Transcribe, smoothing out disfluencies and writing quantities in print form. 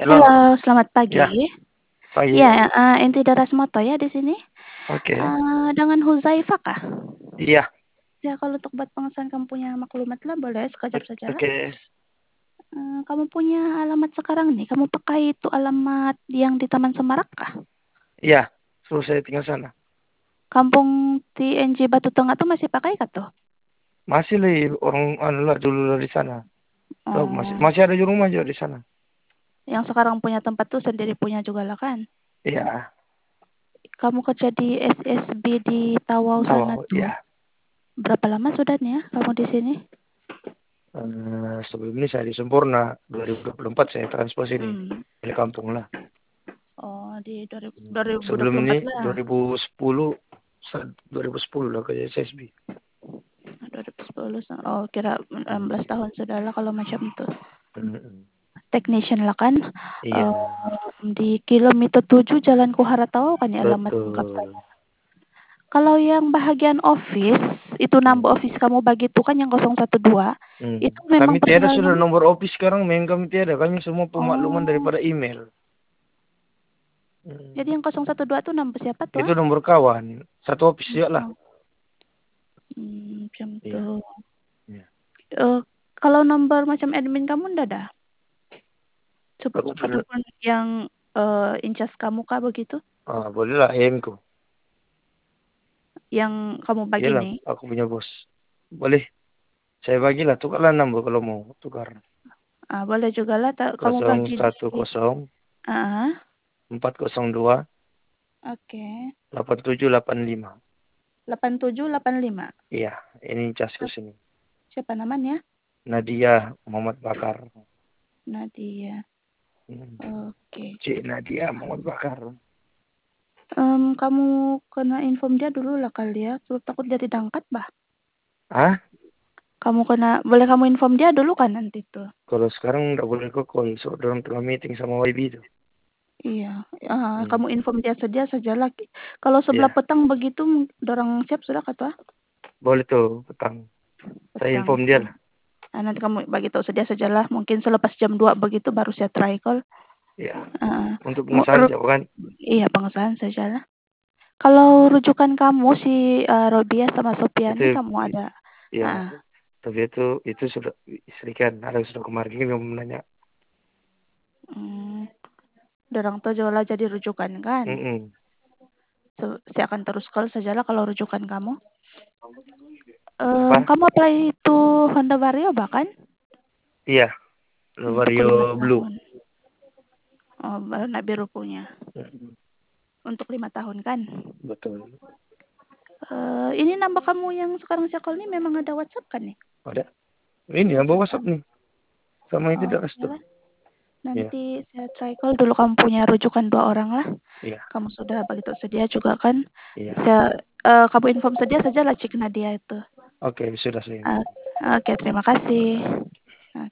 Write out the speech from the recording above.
Halo, Halo, selamat pagi. ya pagi. Iya, inti Darasmoto ya di sini. Oke, Dengan Huzaifah kah? iya, Ya kalau untuk buat pengesahan kamu punya maklumat lah boleh sekejap saja lah. oke, Kamu punya alamat sekarang nih, kamu pakai itu alamat yang di Taman Semarak kah? iya. Terus saya tinggal sana. Kampung TNJ Batu Tengah tuh masih pakai kah tuh? Masih lah orang anu lah dulu lah di sana. Tuh, masih Oh, masih ada di rumah juga di sana. yang sekarang punya tempat tuh sendiri punya juga lah kan? Iya, Kamu kerja di SSB di Tawau sana tahu. tuh. Iya. Berapa lama sudah nih ya kamu di sini? Sebelum ini saya di Sempurna 2024 saya transfer sini Hmm. dari kampung lah. Oh, di Sebelum ini 2024 lah. 2010 2010 lah ke SSB. 2010. Oh, kira Hmm. 16 tahun sudah lah kalau macam itu. Hmm. Technician lah kan. Iya, Di kilometer 7 Jalan Kuharatau kan ya alamat lengkap betul. saya. Kalau yang bahagian office, itu Hmm. number office kamu bagi itu kan yang 012, itu Kami memang tiada personal sudah number. nomor office sekarang, main kami tiada. Kami semua pemakluman Oh, daripada email. Hmm. jadi yang 012 itu number siapa tuh? Itu nomor kawan. Satu office juga lah. Oh, macam Iya. tuh. Iya. Eh, kalau nomor macam admin kamu ndak ada? Aku pernah, Ataupun yang in charge kamu kah begitu? boleh lah AM-ku. Yang kamu bagi Iyalah, nih? aku punya bos. Boleh. Saya bagilah, tukarlah nomor kalau mau tukar. Boleh juga lah kamu bagi di 010 ah, 402 oke. 8785. 8785. Iya, ini casku Ah, sini. siapa namanya? Nadia Muhammad Bakar. Nadia. Hmm. Oke. Cik Nadia Muhammad Bakar. Kamu kena inform dia dulu lah kali ya. Sebab takut dia tidak angkat, bah. Ah, Boleh kamu inform dia dulu kan nanti tuh. kalau sekarang nggak boleh ke call. So, dalam tengah meeting sama YB itu. Iya. Hmm. Kamu inform dia saja lah. Kalau sebelah Iya, petang begitu, dorang siap sudah kata boleh tuh petang. Saya petang. inform dia lah. Nanti kamu bagi tahu sedia sajalah. Mungkin selepas jam 2 begitu baru saya try call. Ya, Ah, untuk mu- pengesahan ru- siapa kan? iya, pengesahan sajalah. Kalau rujukan kamu si Robia sama Itu Sopiani kamu ada. ya, Ah, tapi itu sudah istri kan. Ada yang sudah kemarin ini yang menanya. hmm, dorang tuh jualan jadi rujukan kan. Mm-mm. Saya akan terus call sajalah kalau rujukan kamu. Apa? Kamu apply itu Honda Vario bahkan Iya, untuk Vario 5 tahun. Blue. Oh, warna biru punya. Mm-mm. Untuk 5 tahun kan. Betul. Ini nambah kamu yang sekarang saya call ini memang ada WhatsApp kan nih? Ada. Ini yang bawa WhatsApp WhatsApp. nih. Sama yang Oh, tidak restu. sajalah. Iya, Nanti saya try call dulu kamu punya rujukan 2 orang lah. iya, Kamu sudah begitu sedia juga kan? iya. Kamu inform sedia saja lah Cik Nadia itu. Oke, sudah saya Ah, inform. oke, terima kasih.